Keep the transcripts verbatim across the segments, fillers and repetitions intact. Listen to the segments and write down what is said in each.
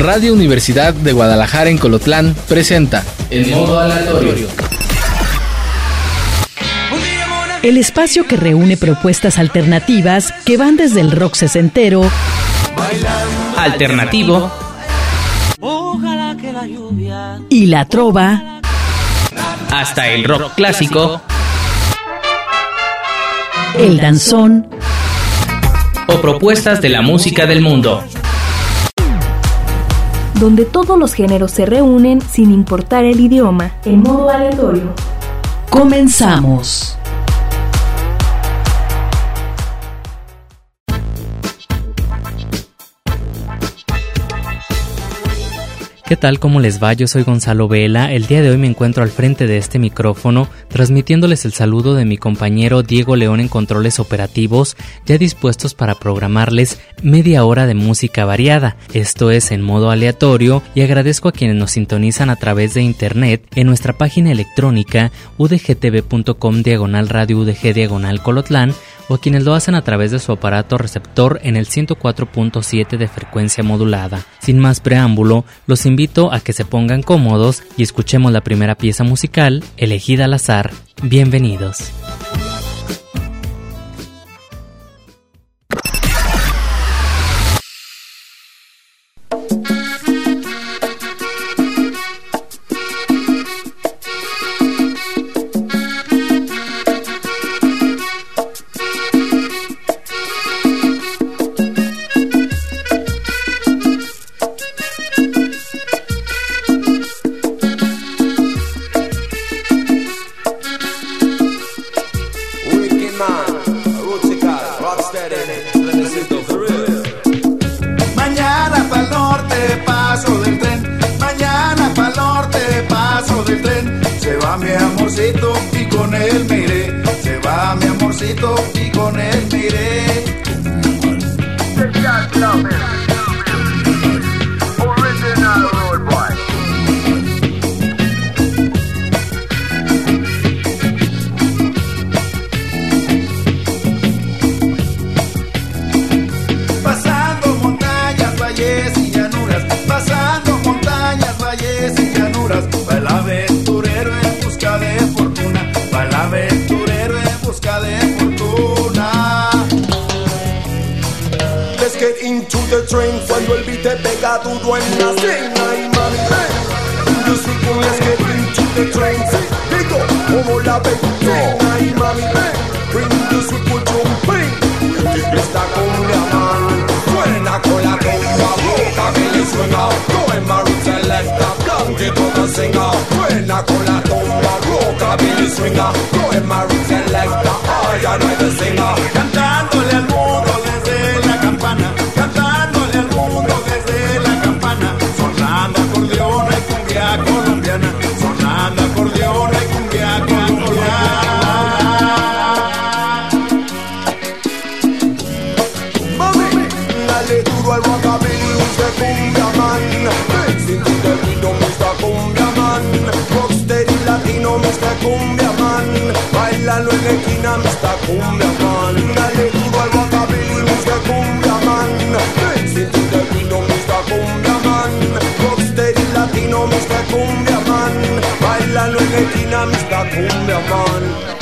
Radio Universidad de Guadalajara en Colotlán presenta El Modo Aleatorio. El espacio que reúne propuestas alternativas que van desde el rock sesentero, alternativo y la trova, hasta el rock clásico, el danzón o propuestas de la música del mundo, donde todos los géneros se reúnen sin importar el idioma, en modo aleatorio. Comenzamos. ¿Qué tal? ¿Cómo les va? Yo soy Gonzalo Vela. El día de hoy me encuentro al frente de este micrófono transmitiéndoles el saludo de mi compañero Diego León en controles operativos, ya dispuestos para programarles media hora de música variada. Esto es en modo aleatorio y agradezco a quienes nos sintonizan a través de internet en nuestra página electrónica udgtv.com diagonal radio udg diagonal colotlán o quienes lo hacen a través de su aparato receptor en el ciento cuatro punto siete de frecuencia modulada. Sin más preámbulo, los invito a que se pongan cómodos y escuchemos la primera pieza musical, elegida al azar. Bienvenidos. Cuando el beat te pega duro en la cena y mami, hey, yo soy con let's get into the train. Digo, como la vecina y mami, hey, bring the sweet with jumping. Esta cumbia man, suena con la conga boca que le suena. Yo en Maru Selecta, blanquito me singa. Suena con la tumba roca que le suena. Yo en Maru Selecta, ay, ya no hay de singa. Cantándole al mundo desde la campana. Cumbia man, bailalo en la esquina, mister Cumbia man. Dale duro al rockabilly, mister Cumbia man. Sin tu destino, mister Cumbia man. Rocksteady latino, mister Cumbia man. Bailalo en la esquina, mister Cumbia man.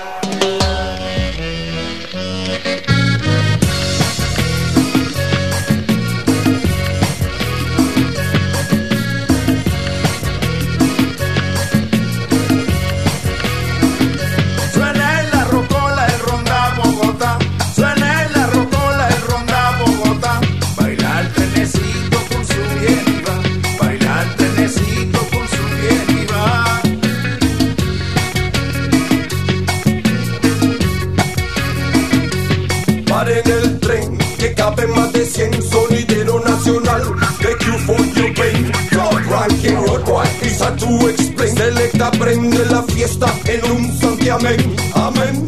Más de cien sonidero nacional. Thank you for your pain. Rock, ranking, road boy, is hard to explain. Selecta prende la fiesta en un santiamén. Amén.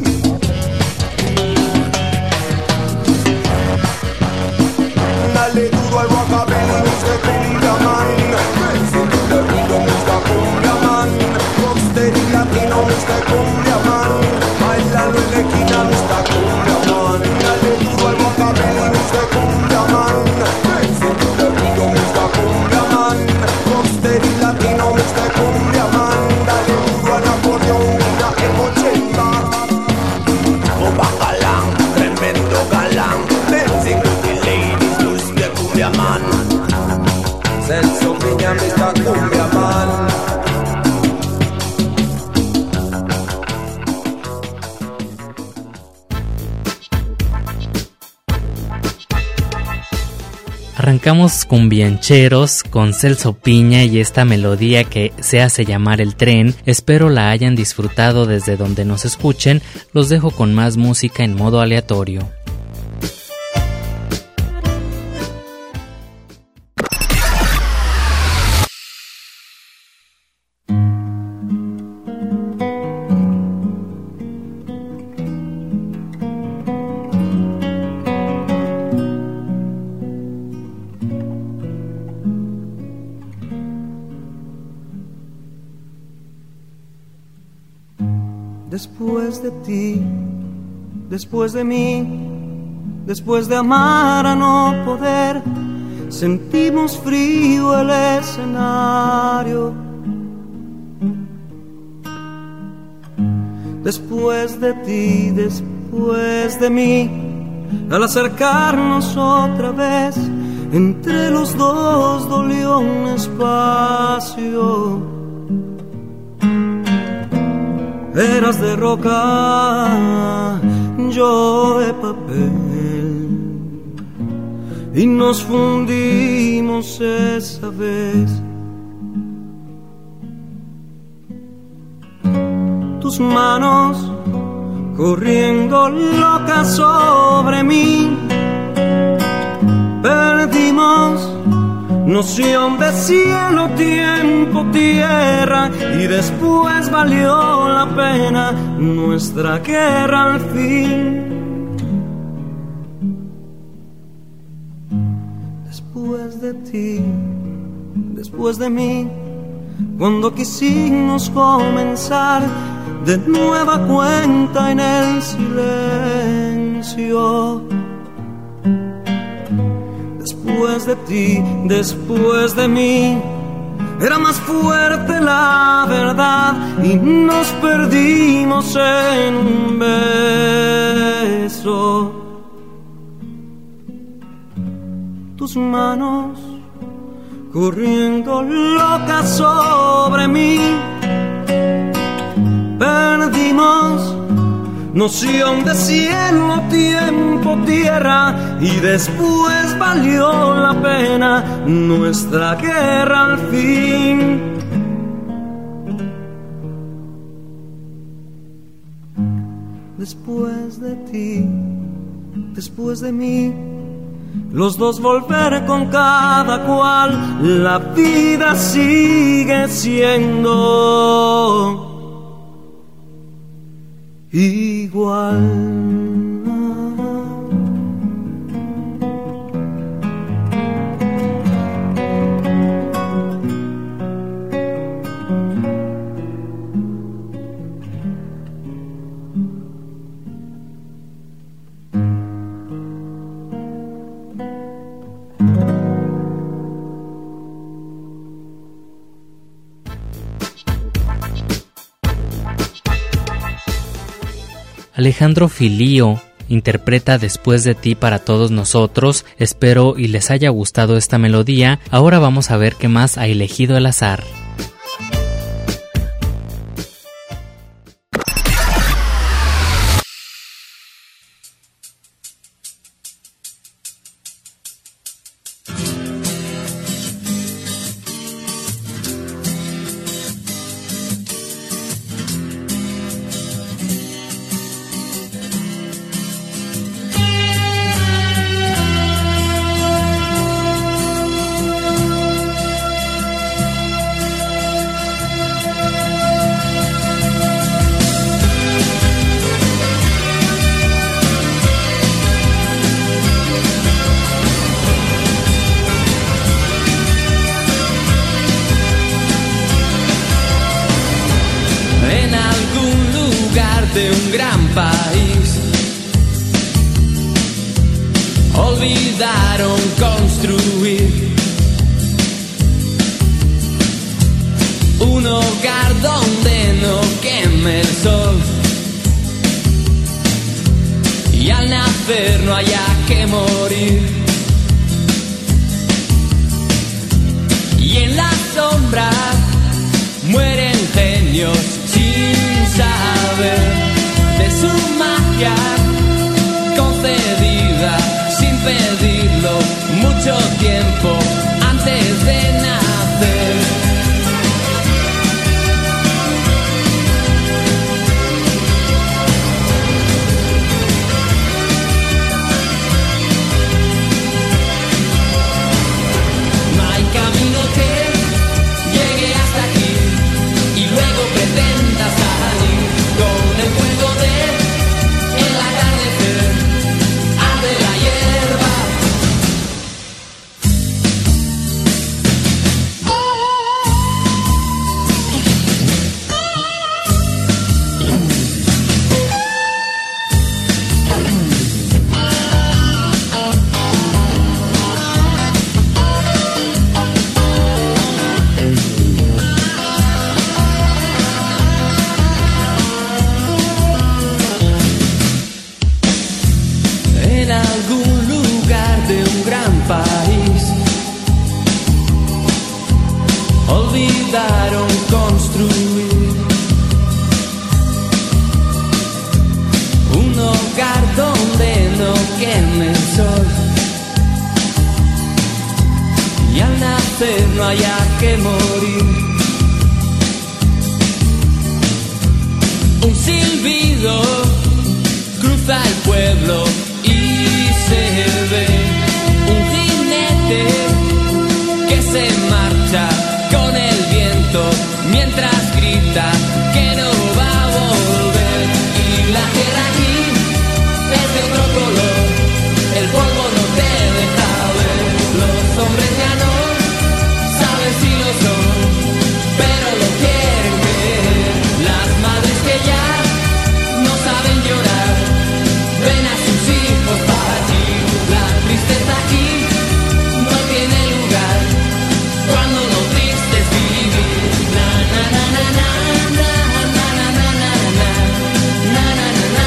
Dale duro al rockabilly, mister Cumbia man. Sin tu destino, mister Cumbia man. Rocksteady latino, mister Cumbia man. Bailalo en la esquina, mister Cumbia man. Dale duro al rockabilly, mister Cumbia man. Sin tu destino, mister Cumbia a mister Cumbia Man. Arrancamos cumbiancheros con Celso Piña y esta melodía que se hace llamar El Tren. Espero la hayan disfrutado desde donde nos escuchen. Los dejo con más música en modo aleatorio. Después de ti, después de mí, después de amar a no poder, sentimos frío el escenario. Después de ti, después de mí, al acercarnos otra vez, entre los dos dolió un espacio. Eras de roca, yo de papel, y nos fundimos esa vez. Tus manos corriendo locas sobre mí, perdimos noción de cielo, tiempo, tierra, y después valió la pena nuestra guerra al fin. Después de ti, después de mí, cuando quisimos comenzar de nueva cuenta en el silencio. Después de ti, después de mí, era más fuerte la verdad y nos perdimos en un beso. Tus manos corriendo locas sobre mí, perdimos noción de cielo, tiempo, tierra, y después valió la pena nuestra guerra al fin. Después de ti, después de mí, los dos volver con cada cual, la vida sigue siendo igual. Alejandro Filio interpreta Después de ti para todos nosotros. Espero y les haya gustado esta melodía. Ahora vamos a ver qué más ha elegido el azar. De un gran país olvidaron construir un hogar donde no queme el sol y al nacer no haya que morir, y en la magia concedida sin pedirlo mucho tiempo antes de nacer. No hay camino que llegue hasta aquí y luego pretenda salir con el fuego de el atardecer. Arde la hierba. En algún lugar de un gran país olvidaron construir un hogar donde no queme el sol y al nacer no haya que morir. Un silbido cruza el pueblo y se ve un jinete que se marcha con el viento mientras grita que no va a volver. Y la tierra aquí es de otro color, el polvo no te deja ver. Los hombres ya no saben si lo son, pero lo quieren ver. Las madres que ya no saben llorar ven a sus hijos partir. La tristeza aquí no tiene lugar cuando lo triste es vivir. Na na na na na na na na na na na na na na na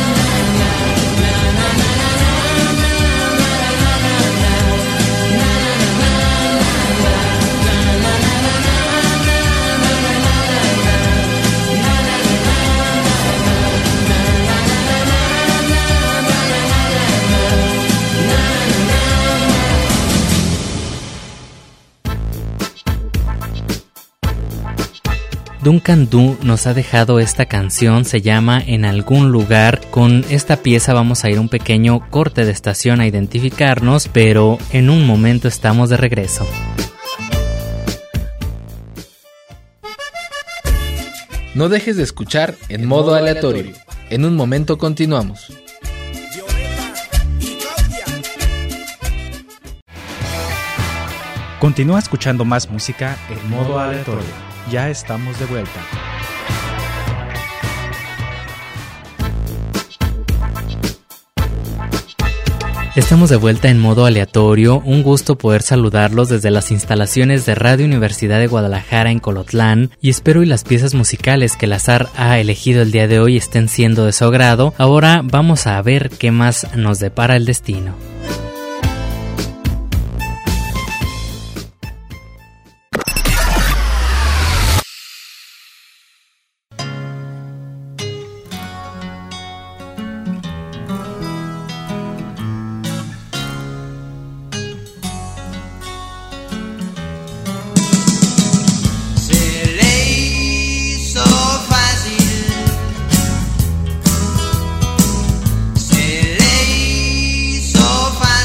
Duncan Du nos ha dejado esta canción, se llama En algún lugar. Con esta pieza vamos a ir un pequeño corte de estación a identificarnos, pero en un momento estamos de regreso. No dejes de escuchar En Modo Aleatorio. En un momento continuamos. Continúa escuchando más música en Modo Aleatorio. Ya estamos de vuelta. Estamos de vuelta en Modo Aleatorio, un gusto poder saludarlos desde las instalaciones de Radio Universidad de Guadalajara en Colotlán, y espero y las piezas musicales que el azar ha elegido el día de hoy estén siendo de su agrado. Ahora vamos a ver qué más nos depara el destino. So fine.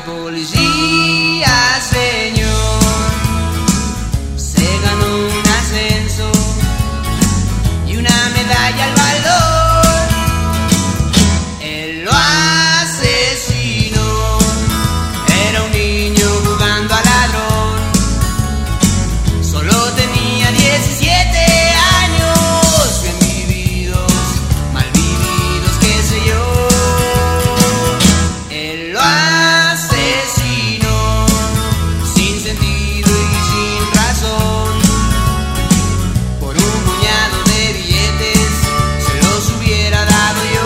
policía, señor, se ganó un ascenso y una medalla al valor. Él lo asesinó, era un niño jugando a ladrón, solo tenía diecisiete años, bien vividos, mal vividos, qué sé yo. Él lo asesinó sin sentido y sin razón, por un puñado de billetes se los hubiera dado yo.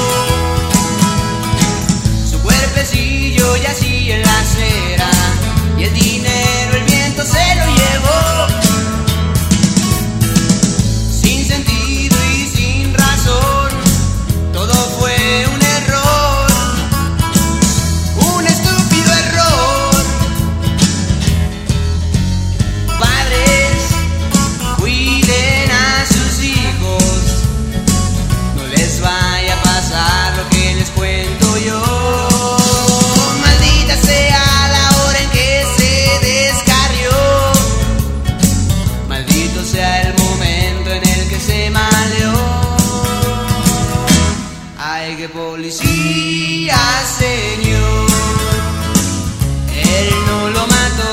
Su cuerpecillo yacía en la acera y el dinero el viento se lo llevó. Sin sentido y sin razón, todo fue un error, un estúpido error. Padres, cuiden a sus hijos, no les vaya a pasar lo que les cuento yo. Maldita sea la hora en que se descarrió, maldito sea el momento en el que se maleó. Ay, qué policía, señor, él no lo mató,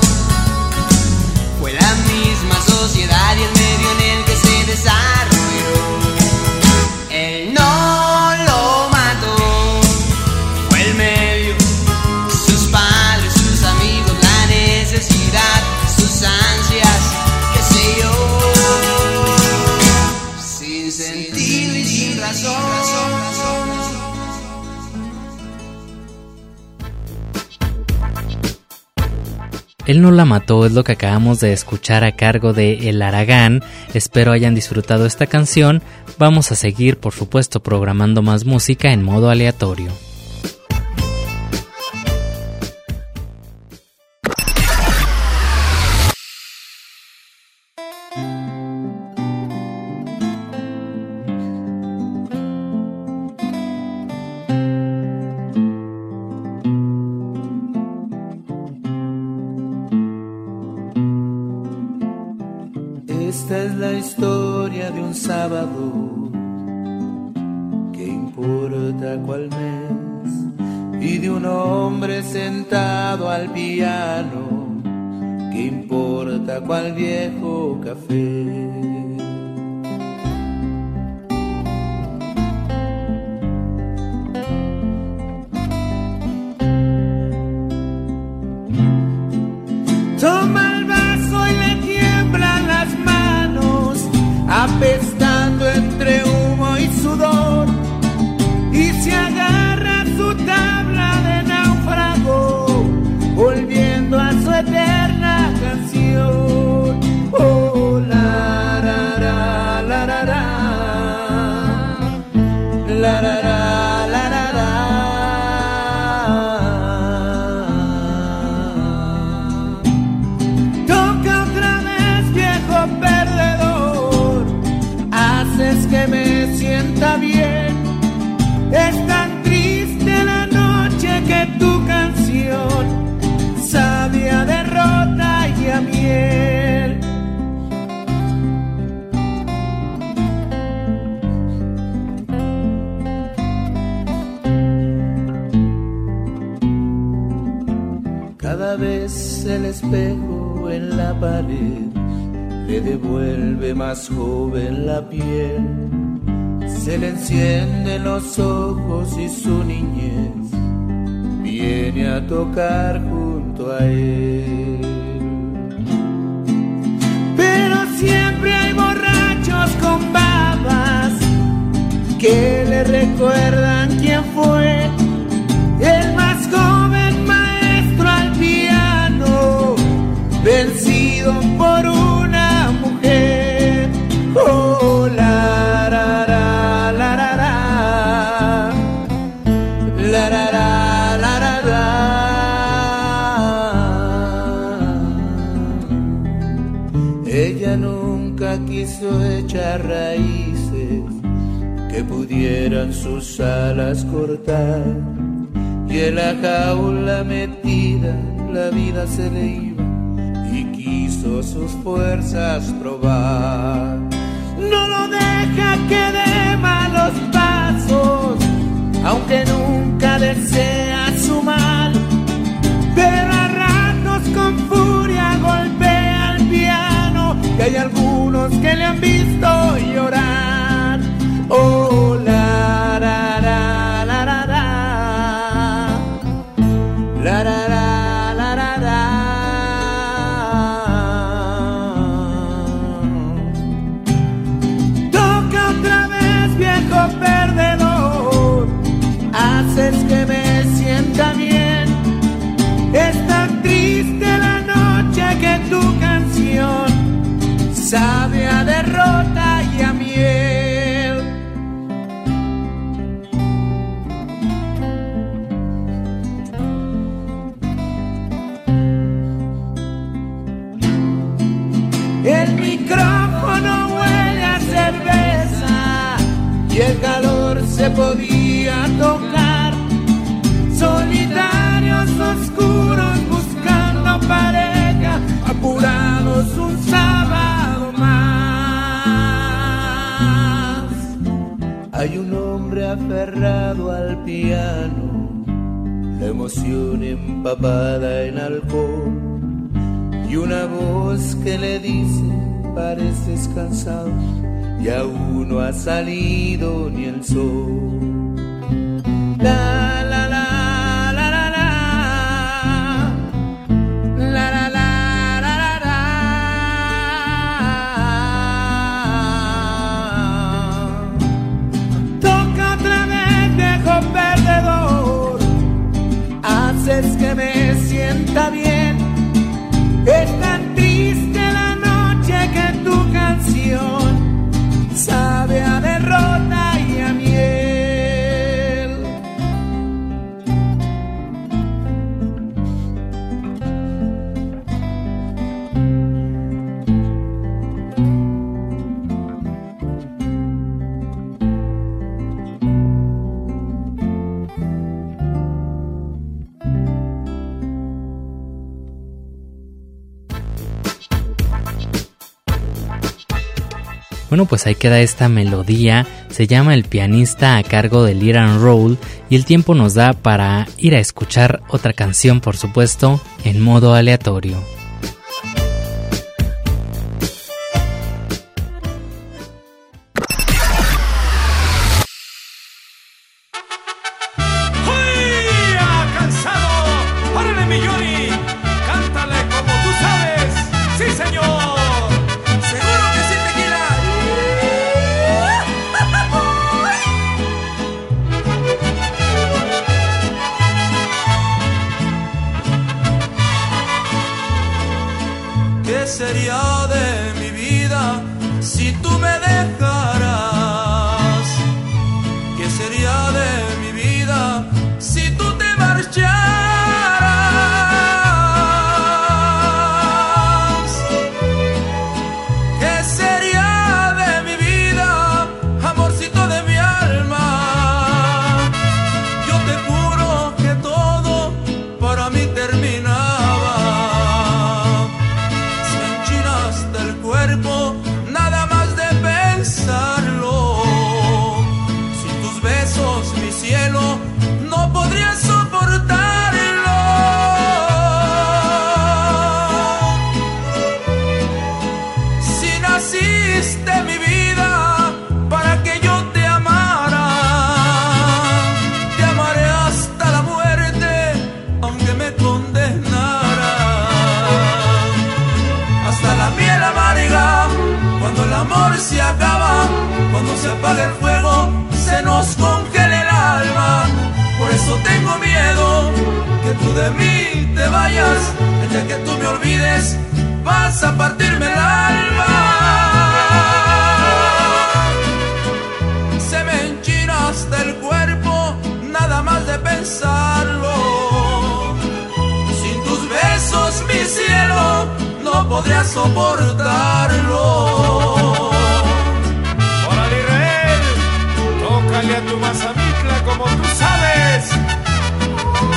fue la misma sociedad y el medio en el que se desarrolló. Él no lo mató, fue el medio, sus padres, sus amigos, la necesidad, sus ansias, qué sé yo. Sin sentido y sin razón. Él no la mató, es lo que acabamos de escuchar a cargo de El Aragán. Espero hayan disfrutado esta canción. Vamos a seguir, por supuesto, programando más música en modo aleatorio. Esta es la historia de un sábado, que importa cuál mes, y de un hombre sentado al piano, que importa cuál viejo café. Toma el vaso y le tiemblan las manos, apestando entre humo y sudor, y se agarra a su tabla de náufrago, volviendo a su eterna canción. Oh, la, ra, ra, la, ra, ra, la, ra, ra, la, ra, ra. Toca otra vez, viejo perdedor, haces que me sienta bien. Es tan triste la noche que tu canción sabe a derrota y a miel. Cada vez el espejo en la pared le devuelve más joven la piel. Se le encienden los ojos y su niñez viene a tocar junto a él. Pero siempre hay borrachos con babas que le recuerdan quién fue el más joven maestro al piano, vencido por una mujer. Oh, la, ra, ra, la, ra, ra, la, ra, ra, la, ra, ra. Ella nunca quiso echar raíces que pudieran sus alas cortar, y en la jaula metida la vida se le iba y quiso sus fuerzas probar. No lo deja que dé malos pasos, aunque nunca desea su mal, pero a ratos con furia golpea el piano, y hay algunos que le han visto llorar. Oh, la, la, la, la, la, la, la, la, la. Perdedor, haces que me sienta bien. Es tan triste la noche que tu canción sabe a derrota y a miel. El micrófono huele a cerveza y el calor se podía tocar. Solitarios oscuros buscando pareja, apurados un sábado más. Hay un hombre aferrado al piano, la emoción empapada en alcohol, y una voz que le dice: pareces cansado y aún no ha salido ni el sol. La la la la la la la la la la la. Toca otra vez, viejo perdedor, haces que me sienta bien. Es tan triste la noche que tu canción sabe a derrota y a miel. Bueno, pues ahí queda esta melodía, se llama El pianista, a cargo de Lit and Roll, y el tiempo nos da para ir a escuchar otra canción, por supuesto, en modo aleatorio. ¿Qué sería de mi vida si tú me dejaras? ¿Qué sería de mi vida si tú te marcharas? ¿Qué sería de mi vida, amorcito de mi alma? Yo te juro que todo para mí terminaba. Nada más de pensarlo, sin tus besos mi cielo no podría soportarlo. Si naciste mi vida para que yo te amara, te amaré hasta la muerte aunque me condenara. Hasta la miel amarga, cuando el amor se acaba, cuando se apaga el fuego, se nos congela el alma. Por eso tengo miedo que tú de mí te vayas. El día que tú me olvides, vas a partirme el alma. Se me enchina hasta el cuerpo, nada más de pensarlo. Sin tus besos, mi cielo, no podría soportarlo. ¡Órale, Israel! Tócale a tu Mazamitla como tú sabes.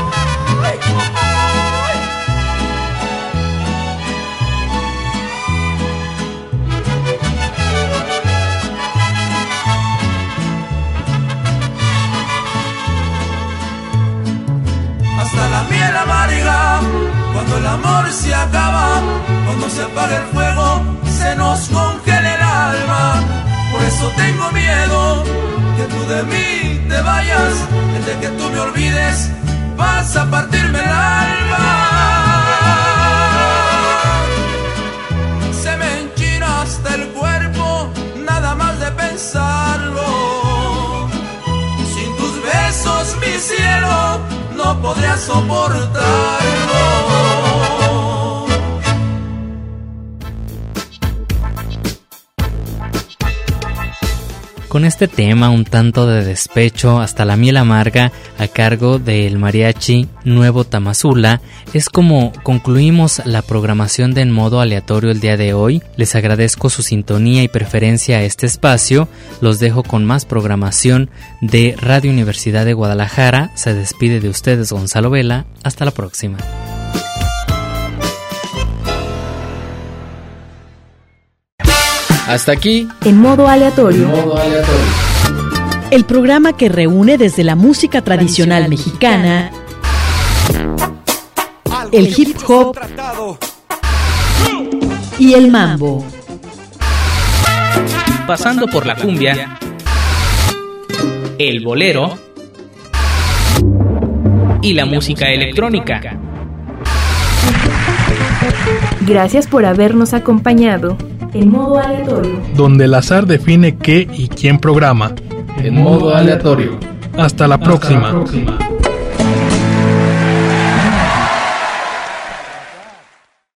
hasta la miel amarga. Cuando el amor se acaba, cuando se apaga el fuego, se nos congela el alma. Por eso tengo miedo que tú de mí te vayas, el de que tú me olvides, vas a partirme el alma. Se me enchina hasta el cuerpo, nada más de pensarlo. Sin tus besos, mi cielo, no podría soportarlo. Con este tema un tanto de despecho hasta la miel amarga a cargo del mariachi Nuevo Tamazula, es como concluimos la programación de En Modo Aleatorio el día de hoy. Les agradezco su sintonía y preferencia a este espacio. Los dejo con más programación de Radio Universidad de Guadalajara. Se despide de ustedes Gonzalo Vela. Hasta la próxima. Hasta aquí, En Modo Aleatorio. En Modo Aleatorio. El programa que reúne desde la música tradicional mexicana, el hip hop y el mambo. Pasando por la cumbia, el bolero y la música electrónica. Gracias por habernos acompañado. En Modo Aleatorio. Donde el azar define qué y quién programa. En Modo Aleatorio. Hasta la próxima. Hasta la próxima.